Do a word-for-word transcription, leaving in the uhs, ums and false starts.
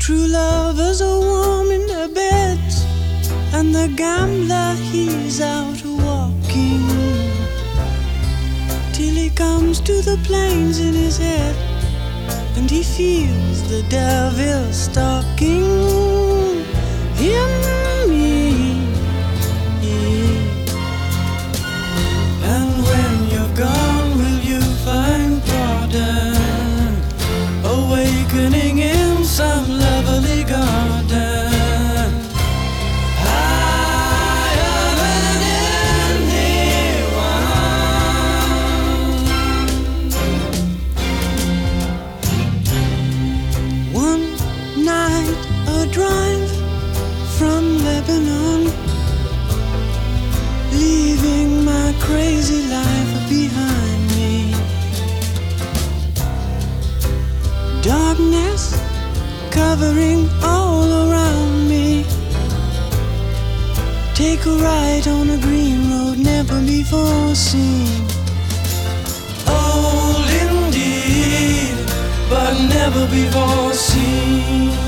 True lovers are warm in their beds, and the gambler he's out walking, till he comes to the plains in his head, and he feels the devil stalking him. And when you're gone, will you find pardon, awakening in some lovely garden, higher than anyone? One night a drive from Lebanon, leaving my crazy life behind me. Darkness covering all around me. Take a ride on a green road never before seen. Old indeed, but never before seen.